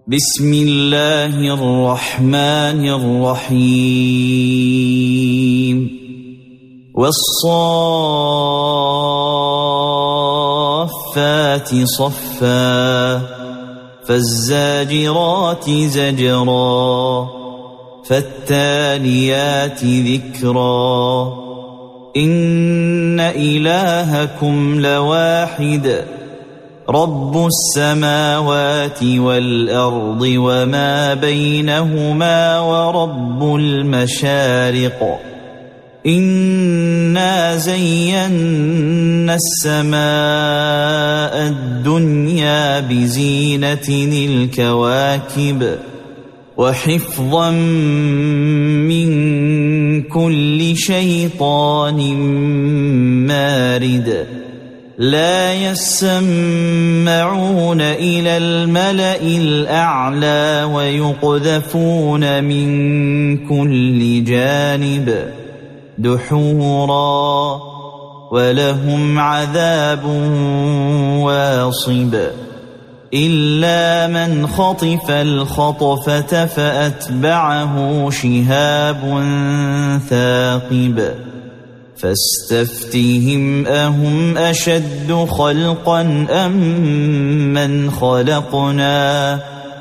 بسم الله الرحمن الرحيم والصافات صفا فالزاجرات زجرا فالتاليات ذكرا إن إلهكم لواحد رب السماوات والأرض وما بينهما ورب المشارق إنا زينا السماء الدنيا بزينة الكواكب وحفظا من كل شيطان مارد لا يسمعون إلى الملأ الأعلى ويقذفون من كل جانب دحورا ولهم عذاب واصب إلا من خطف الخطفة فأتبعه شهاب ثاقب فاستفتهم أهم أشد خلقا أم من خلقنا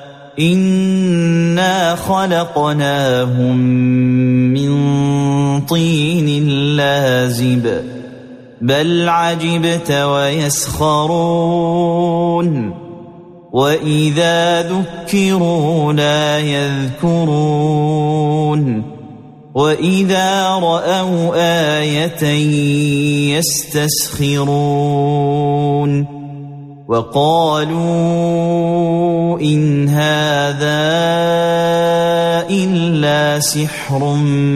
إنا خلقناهم من طين لازب بل عجبت ويسخرون وإذا ذكروا لا يذكرون وإذا رأوا آية يستسخرون وقالوا إن هذا إلا سحر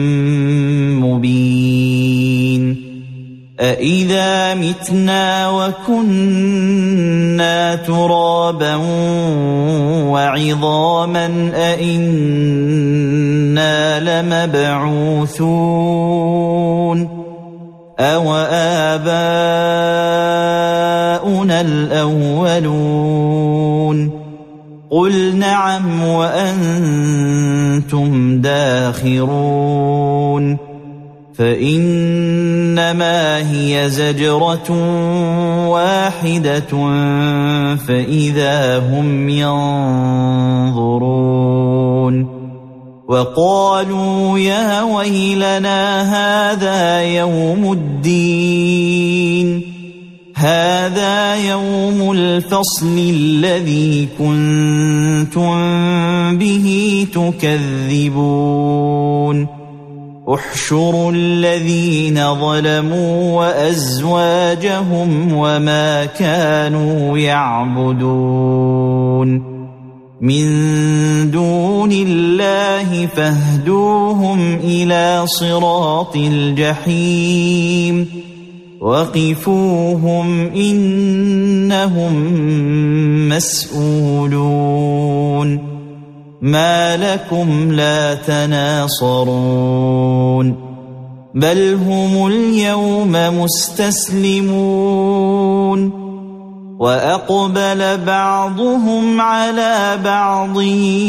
مبين أإذا متنا وكنا ترابا وعظاما أإنا لمبعوثون أو آباؤنا الأولون قل نعم وأنتم داخرون فإنما هي زجرة واحدة فإذا هم ينظرون وقالوا يا ويلنا هذا يوم الدين هذا يوم الفصل الذي كنتم به تكذبون احشروا الذين ظلموا وأزواجهم وما كانوا يعبدون من دون الله فاهدوهم إلى صراط الجحيم وقفوهم إنهم مسؤولون ما لكم لا تناصرون بل هم اليوم مستسلمون وأقبل بعضهم على بعض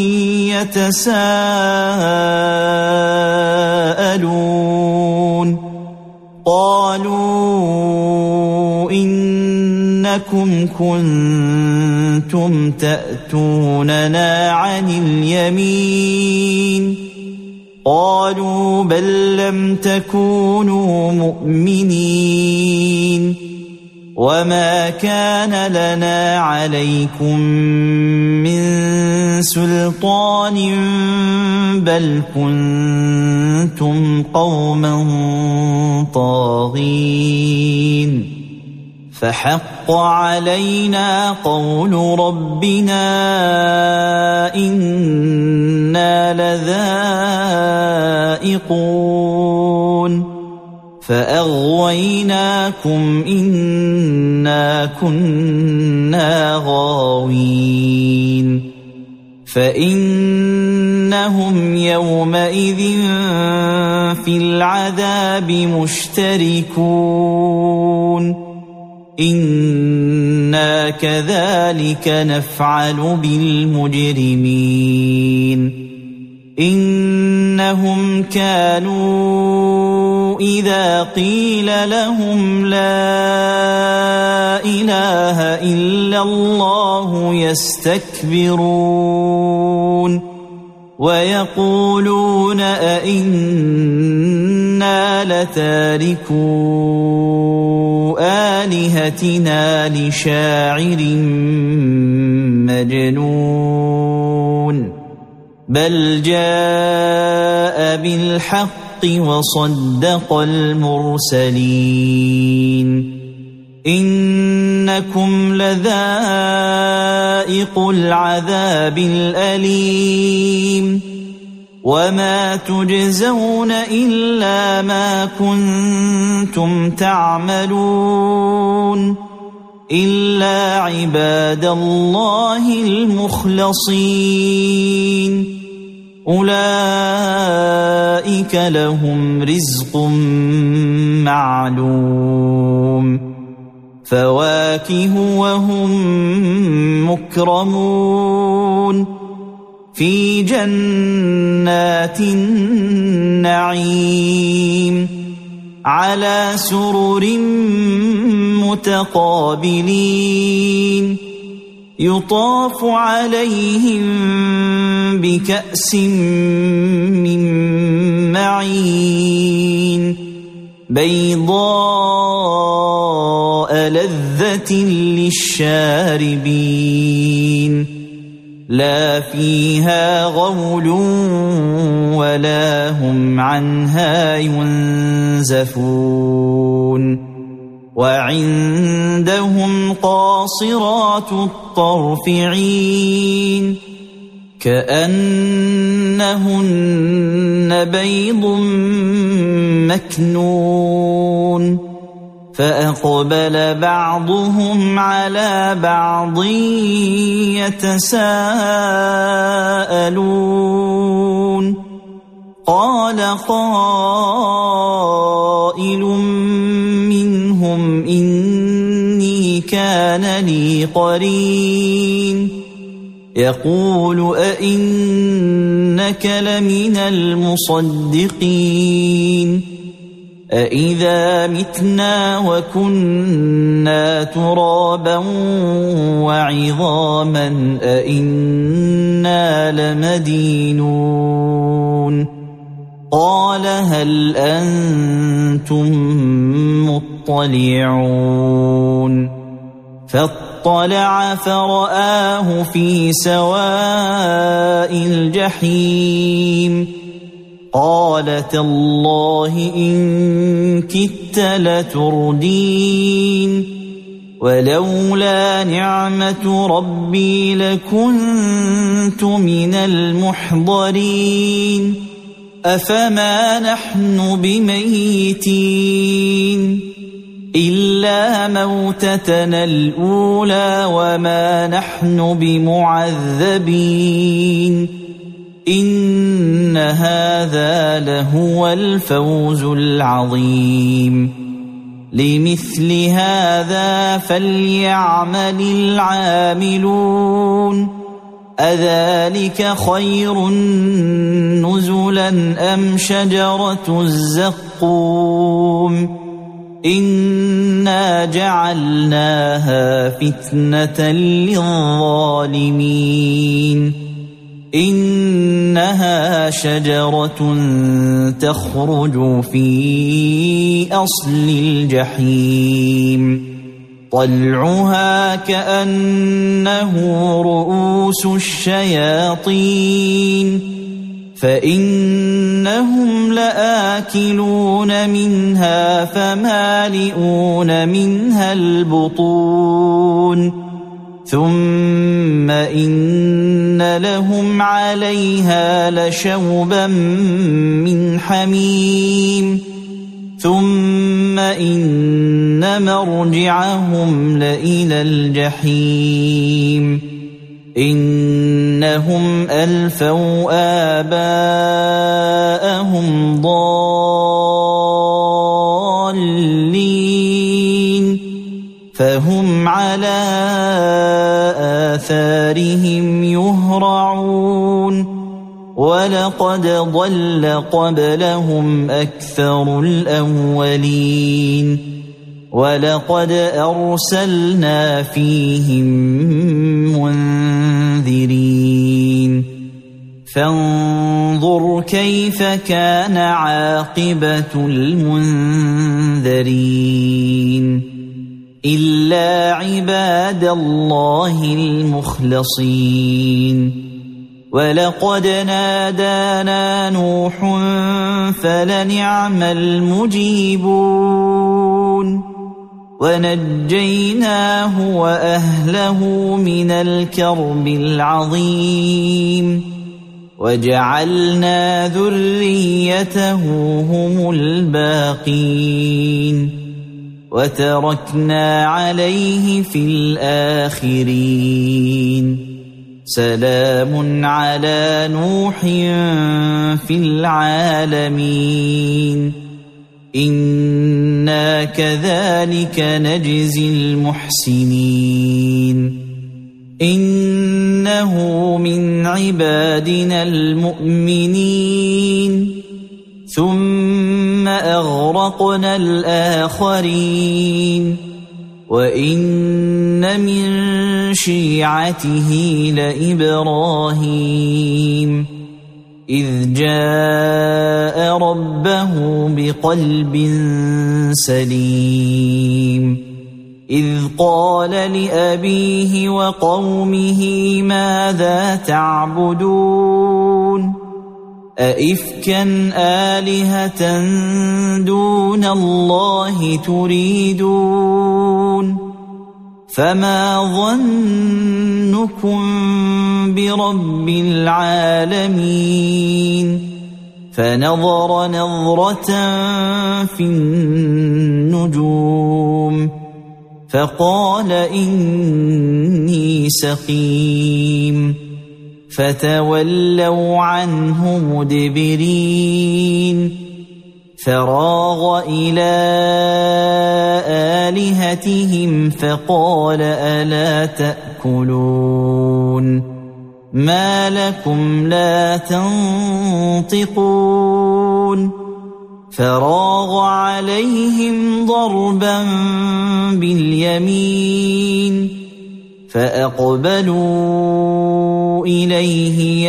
يتساءلون قالوا إنكم كنتم تأتوننا عن اليمين قالوا بل لم تكونوا مؤمنين وما كان لنا عليكم من سلطان بل كنتم قوما طاغين فحق علينا قول ربنا إنا لذائقون فأغويناكم إنا كنا غاوين فإنهم يومئذ في العذاب مشتركون إنا كذلك نفعل بالمجرمين إنهم كانوا إذا قيل لهم لا إله إلا الله يستكبرون ويقولون أئنا لتاركو آلهتنا لشاعر مجنون بل جاء بالحق وصدق المرسلين إنكم لذائق العذاب الأليم وما تجزون إلا ما كنتم تعملون إلا عباد الله المخلصين أولئك لهم رزق معلوم فواكه وهم مكرمون في جنات النعيم على سرر متقابلين يطاف عليهم بكأس من معين بيضاء لذة للشاربين لا فيها غول ولا هم عنها ينزفون وعندهم قاصرات الطرف عين كأنهن بيض مكنون فأقبل بعضهم على بعض يتساءلون قال قائل منهم إني كان لي قرين يقول أئنك لمن المصدقين أإذا متنا وكنا ترابا وعظاما أإنا لمدينون قال هل أنتم مطلعون فاطلع فرآه في سواء الجحيم قال تالله إن كدت لتردين ولولا نعمة ربي لكنت من المحضرين أفما نحن بميتين إلا موتتنا الأولى وما نحن بمعذبين إن هذا لهو الفوز العظيم لمثل هذا فليعمل العاملون أذلك خير نزلا أم شجرة الزقوم إنا جعلناها فتنة للظالمين إنها شجرة تخرج في أصل الجحيم طلعها كأنه رؤوس الشياطين فإنهم لآكلون منها فمالئون منها البطون ثم إن لهم عليها لشوبا من حميم ثم إن مرجعهم لإلى الجحيم إنهم ألفوا آباءهم ضالين فهم على آثارهم يهرعون ولقد ضل قبلهم أكثر الأولين ولقد أرسلنا فيهم منذرين فانظر كيف كان عاقبة المنذرين إلا عباد الله المخلصين ولقد نادانا نوح فلنعم المجيبون ونجيناه وأهله من الكرب العظيم وجعلنا ذريته هم الباقين وتركنا عليه في الآخرين سلام على نوح في العالمين إنا كذلك نجزي المحسنين إنه من عبادنا المؤمنين ثم أغرقنا الآخرين وإن من شيعته لإبراهيم إذ جاء ربه بقلب سليم إذ قال لأبيه وقومه ماذا تعبدون أئفكا آلهة دون الله تريدون فما ظنكم برب العالمين فنظر نظرة في النجوم فقال إني سقيم فتولوا عنه مدبرين فراغ إلى آلهتهم فقال ألا تأكلون ما لكم لا تنطقون فراغ عليهم ضربا باليمين فأقبلوا إليه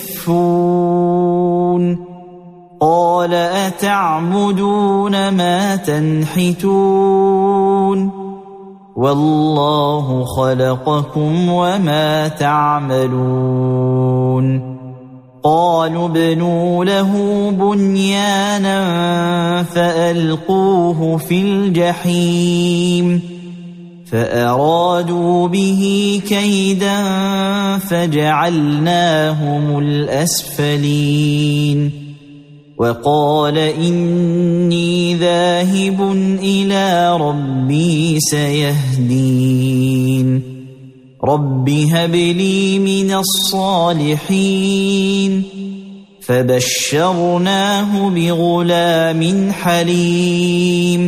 يزفون قال أتعبدون ما تنحتون والله خلقكم وما تعملون قالوا ابنوا له بنيانا فألقوه في الجحيم فأرادوا به كيدا فجعلناهم الأسفلين وقال إني ذاهب إلى ربي سيهدين رب هب لي من الصالحين فبشرناه بغلام حليم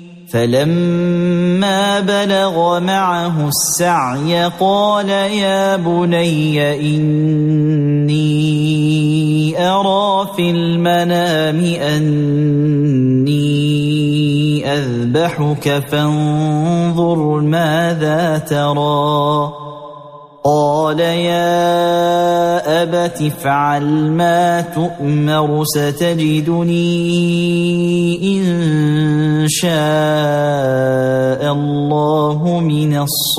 فلما بلغ معه السعي قال يا بني إني أرى في المنام أني أذبحك فانظر ماذا ترى قال يا أبت افعل ما تؤمر ستجدني إن شاء الله من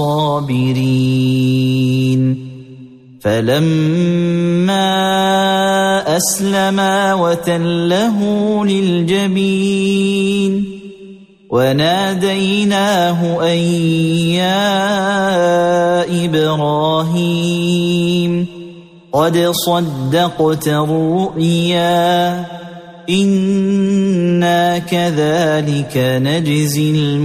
الصابرين فلما أسلما وتله للجبين وناديناه أن يا إبراهيم قد صدقت الرؤيا إنا كذلك نجزي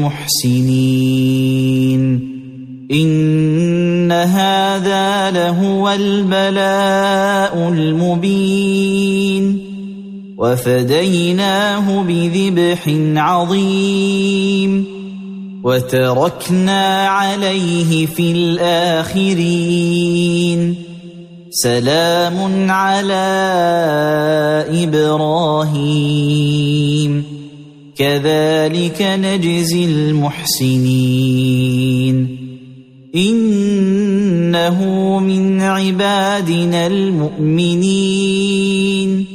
المحسنين إن هذا لهو البلاء المبين وفديناه بذبح عظيم وتركنا عليه في الآخرين سلام على إبراهيم كذلك نجزي المحسنين إنه من عبادنا المؤمنين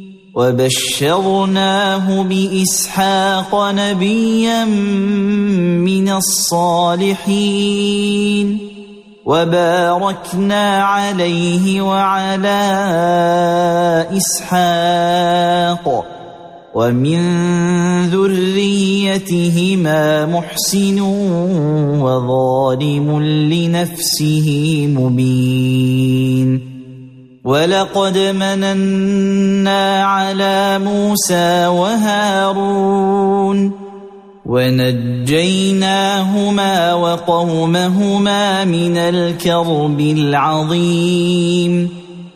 وبشرناه بإسحاق نبيا من الصالحين وباركنا عليه وعلى إسحاق ومن ذريتهما محسن وظالم لنفسه مبين ولقد مننا على موسى وهارون ونجيناهما وقومهما من الكرب العظيم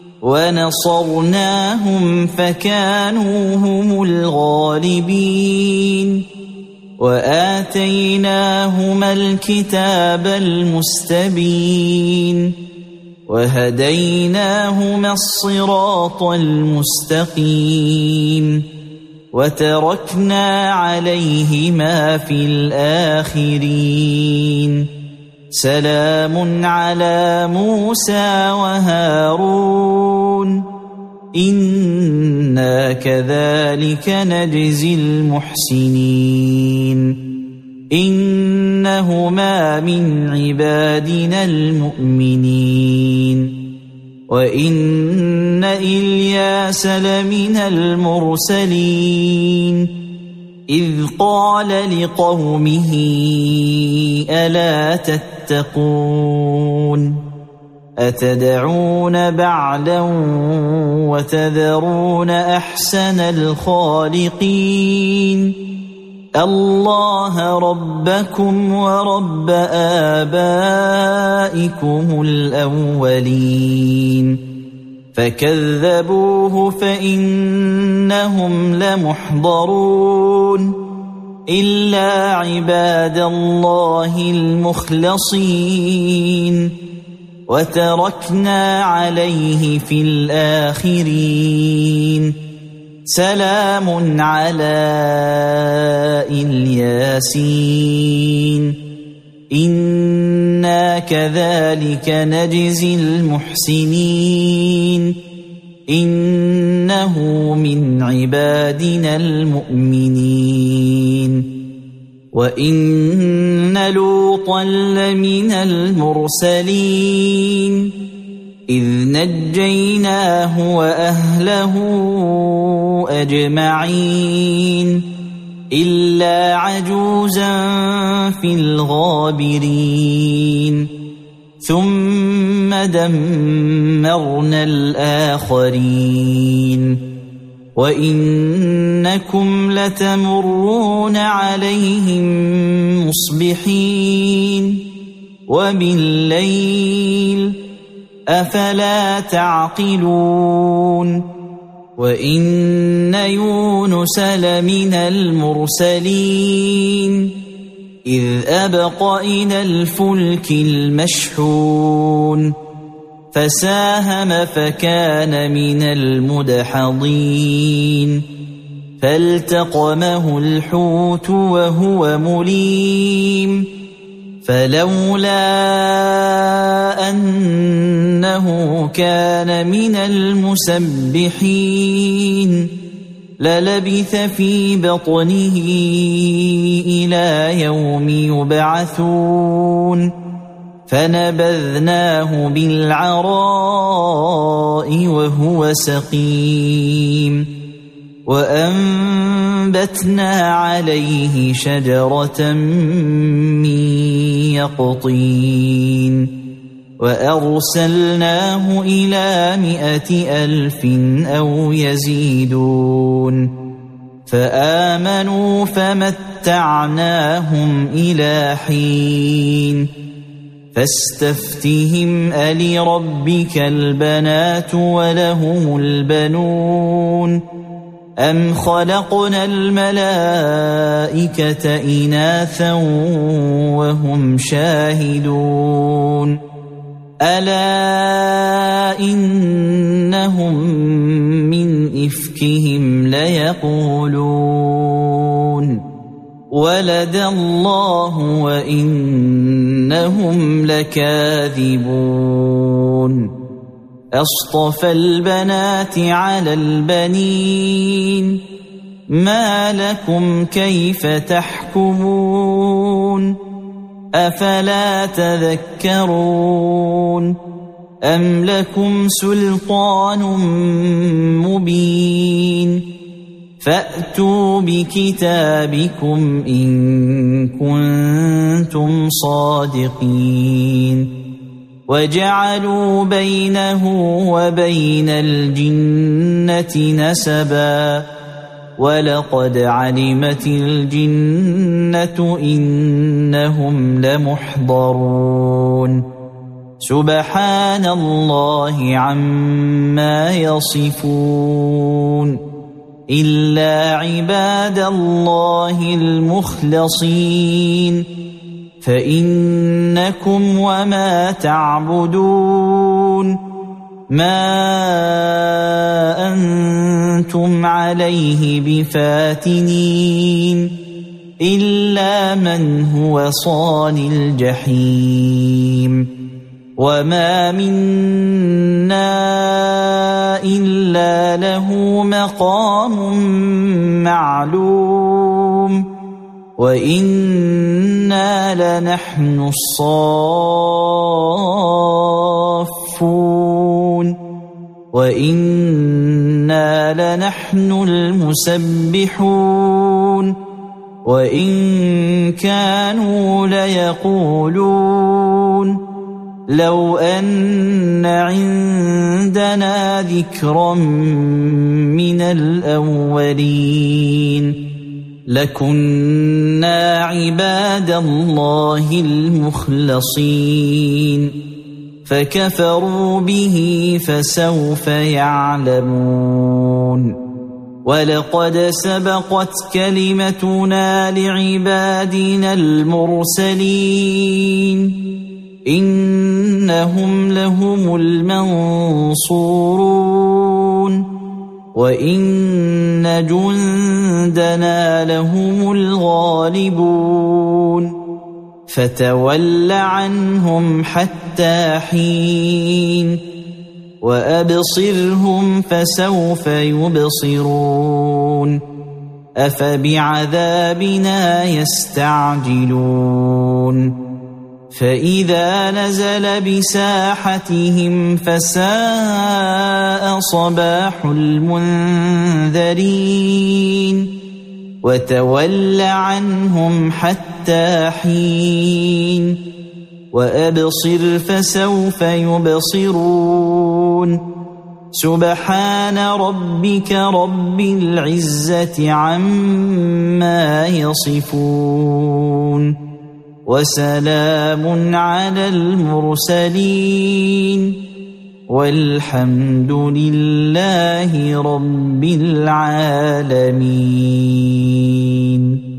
ونصرناهم فكانوا هم الغالبين وآتيناهما الكتاب المستبين وهديناهما الصراط المستقيم وتركنا عليهما في الآخرين سلام على موسى وهارون إنا كذلك نجزي المحسنين إنهما من عبادنا المؤمنين وإن إلياس لمن المرسلين إذ قال لقومه ألا تتقون أتدعون بعلا وتذرون أحسن الخالقين الله ربكم ورب آبائكم الأولين فكذبوه فإنهم لمحضرون إلا عباد الله المخلصين وتركنا عليه في الآخرين سلام على الياسين إنا كذلك نجزي المحسنين إنه من عبادنا المؤمنين وإن لوطا لمن المرسلين إذ نجيناه وأهله أجمعين إلا عجوزا في الغابرين ثم دمرنا الآخرين وإنكم لتمرون عليهم مصبحين وبالليل أفلا تعقلون وإن يونس لمن المرسلين إذ أبق إلى الفلك المشحون فساهم فكان من المدحضين فالتقمه الحوت وهو مليم فلولا أنه كان من المسبحين للبث في بطنه إلى يوم يبعثون فنبذناه بالعراء وهو سقيم وأنبتنا عليه شجرة من يقطين وأرسلناه إلى 100,000 أو يزيدون فآمنوا فمتعناهم إلى حين فاستفتهم ألربك البنات ولهم البنون أم خلقنا الملائكة إناثا وهم شاهدون ألا إنهم من إفكهم ليقولون ولد الله وإنهم لكاذبون أصطفى البنات على البنين ما لكم كيف تحكمون أفلا تذكرون أم لكم سلطان مبين فأتوا بكتابكم إن كنتم صادقين وجعلوا بينه وبين الجنة نسبا ولقد علمت الجنة إنهم لمحضرون سبحان الله عما يصفون إلا عباد الله المخلصين فإنكم وما تعبدون ما أنتم عليه بفاتنين إلا من هو صال الجحيم وما منا إلا له مقام معلوم وإنا لنحن الصافون وإنا لنحن المسبحون وإن كانوا ليقولون لو أن عندنا ذكرا من الأولين لكنا عباد الله المخلصين فكفروا به فسوف يعلمون ولقد سبقت كلمتنا لعبادنا المرسلين إنهم لهم المنصورون وإن جندنا لهم الغالبون فتول عنهم حتى حين وأبصرهم فسوف يبصرون أفبعذابنا يستعجلون فإذا نزل بساحتهم فساء صباح المنذرين وتول عنهم حتى حين وأبصر فسوف يبصرون سبحان ربك رب العزة عما يصفون وسلام على المرسلين والحمد لله رب العالمين.